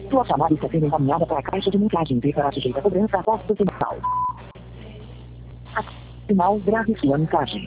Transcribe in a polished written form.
Sua chamada está sendo encaminhada para a caixa de mensagens e será sujeita a cobrança após o sinal. Sinal, grave sua mensagem.